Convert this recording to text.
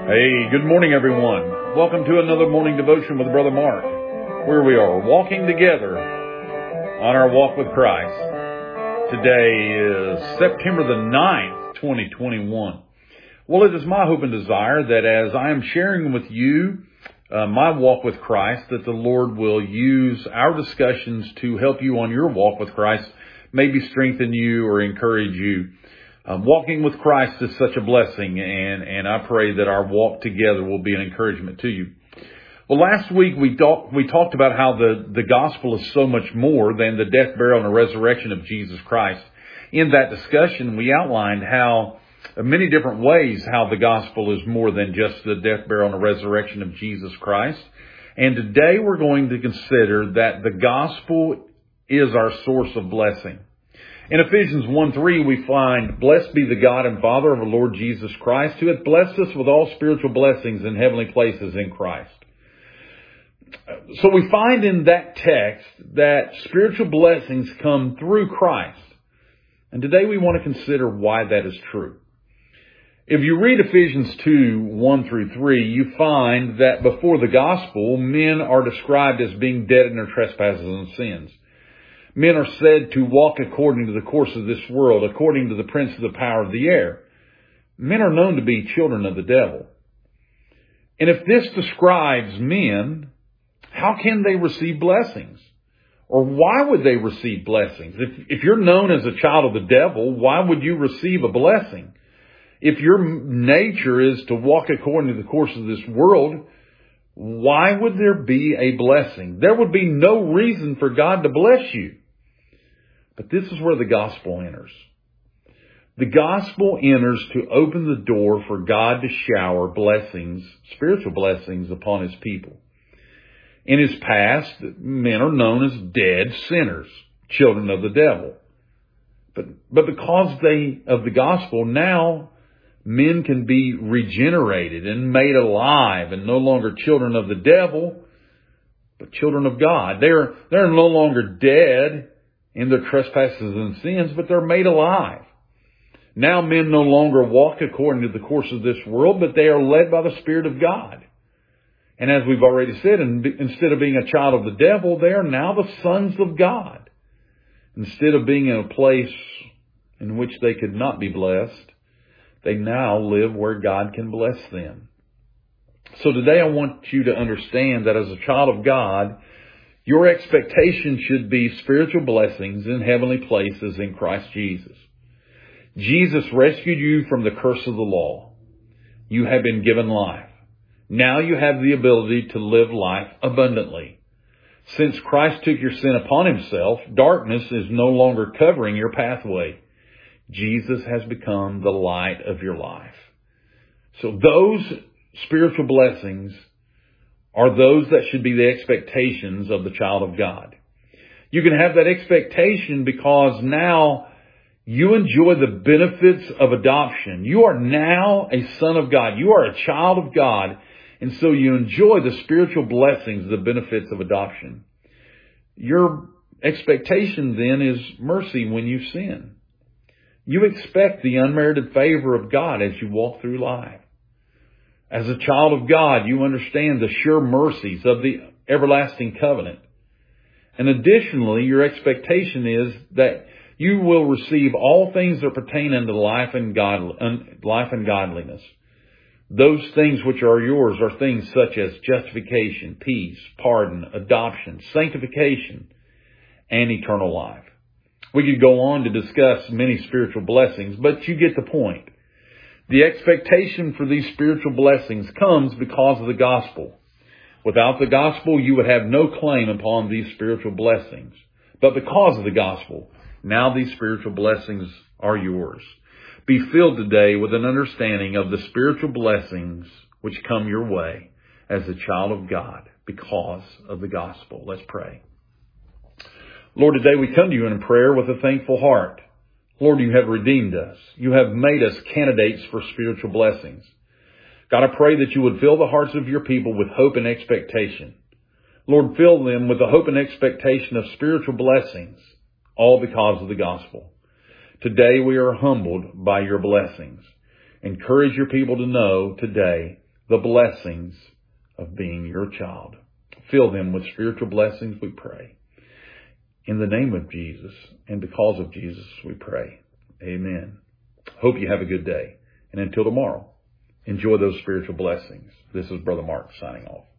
Hey, good morning, everyone. Welcome to another morning devotion with Brother Mark, where we are walking together on our walk with Christ. Today is September the 9th, 2021. Well, it is my hope and desire that as I am sharing with you my walk with Christ, that the Lord will use our discussions to help you on your walk with Christ, maybe strengthen you or encourage you. Walking with Christ is such a blessing, and I pray that our walk together will be an encouragement to you. Well, last week we talked about how the gospel is so much more than the death, burial, and the resurrection of Jesus Christ. In that discussion, we outlined how many different ways how the gospel is more than just the death, burial, and the resurrection of Jesus Christ. And today we're going to consider that the gospel is our source of blessing. In Ephesians 1:3, we find, "Blessed be the God and Father of our Lord Jesus Christ, who hath blessed us with all spiritual blessings in heavenly places in Christ." So we find in that text that spiritual blessings come through Christ. And today we want to consider why that is true. If you read Ephesians 2:1-3, you find that before the gospel, men are described as being dead in their trespasses and sins. Men are said to walk according to the course of this world, according to the prince of the power of the air. Men are known to be children of the devil. And if this describes men, how can they receive blessings? Or why would they receive blessings? If you're known as a child of the devil, why would you receive a blessing? If your nature is to walk according to the course of this world, why would there be a blessing? There would be no reason for God to bless you. But this is where the gospel enters. The gospel enters to open the door for God to shower blessings, spiritual blessings upon His people. In His past, men are known as dead sinners, children of the devil. But because of the gospel, now men can be regenerated and made alive and no longer children of the devil, but children of God. They're no longer dead in their trespasses and sins, but they're made alive. Now men no longer walk according to the course of this world, but they are led by the Spirit of God. And as we've already said, instead of being a child of the devil, they are now the sons of God. Instead of being in a place in which they could not be blessed, they now live where God can bless them. So today I want you to understand that as a child of God, your expectation should be spiritual blessings in heavenly places in Christ Jesus. Jesus rescued you from the curse of the law. You have been given life. Now you have the ability to live life abundantly. Since Christ took your sin upon Himself, darkness is no longer covering your pathway. Jesus has become the light of your life. So those spiritual blessings are those that should be the expectations of the child of God. You can have that expectation because now you enjoy the benefits of adoption. You are now a son of God. You are a child of God. And so you enjoy the spiritual blessings, the benefits of adoption. Your expectation then is mercy when you sin. You expect the unmerited favor of God as you walk through life. As a child of God, you understand the sure mercies of the everlasting covenant. And additionally, your expectation is that you will receive all things that pertain unto life and godliness. Those things which are yours are things such as justification, peace, pardon, adoption, sanctification, and eternal life. We could go on to discuss many spiritual blessings, but you get the point. The expectation for these spiritual blessings comes because of the gospel. Without the gospel, you would have no claim upon these spiritual blessings. But because of the gospel, now these spiritual blessings are yours. Be filled today with an understanding of the spiritual blessings which come your way as a child of God because of the gospel. Let's pray. Lord, today we come to you in prayer with a thankful heart. Lord, you have redeemed us. You have made us candidates for spiritual blessings. God, I pray that you would fill the hearts of your people with hope and expectation. Lord, fill them with the hope and expectation of spiritual blessings, all because of the gospel. Today we are humbled by your blessings. Encourage your people to know today the blessings of being your child. Fill them with spiritual blessings, we pray. In the name of Jesus and because of Jesus, we pray. Amen. Hope you have a good day. And until tomorrow, enjoy those spiritual blessings. This is Brother Mark signing off.